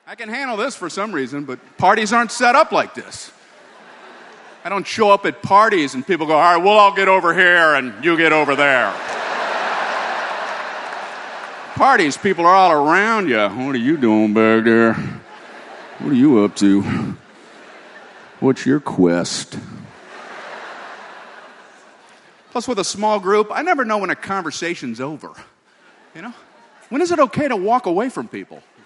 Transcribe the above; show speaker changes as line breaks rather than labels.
I can handle this for some reason, but parties aren't set up like this. I don't show up at parties and people go, all right, we'll all get over here and you get over there. Parties, people are all around you. What are you doing back there? What are you up to? What's your quest? Plus, with a small group, I never know when a conversation's over. You know? When is it okay to walk away from people?